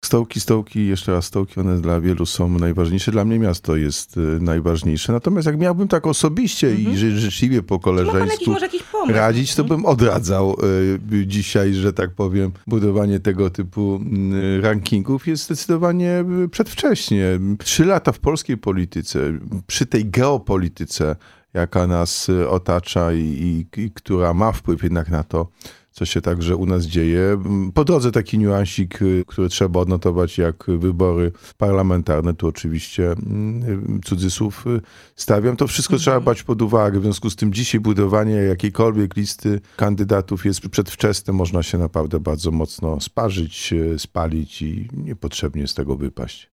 Stołki, jeszcze raz stołki, one dla wielu są najważniejsze. Dla mnie miasto jest najważniejsze. Natomiast jak miałbym tak osobiście i życzliwie po koleżeńsku jakiś pomysł? radzić, to bym odradzał dzisiaj, że tak powiem, budowanie tego typu rankingów jest zdecydowanie przedwcześnie. 3 lata w polskiej polityce, przy tej geopolityce, jaka nas otacza i która ma wpływ jednak na to, co się także u nas dzieje. Po drodze taki niuansik, który trzeba odnotować, jak wybory parlamentarne, tu oczywiście cudzysłów stawiam. To wszystko trzeba brać pod uwagę. W związku z tym dzisiaj budowanie jakiejkolwiek listy kandydatów jest przedwczesne. Można się naprawdę bardzo mocno sparzyć, spalić i niepotrzebnie z tego wypaść.